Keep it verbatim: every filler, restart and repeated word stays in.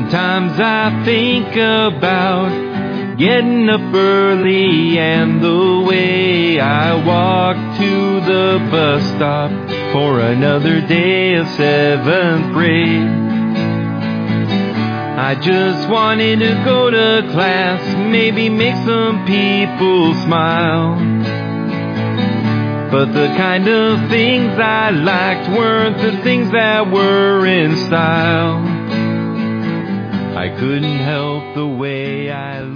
Sometimes I think about getting up early and the way I walk to the bus stop for another day of seventh grade. I just wanted to go to class, maybe make some people smile. But the kind of things I liked weren't the things that were in style. I couldn't help the way I looked.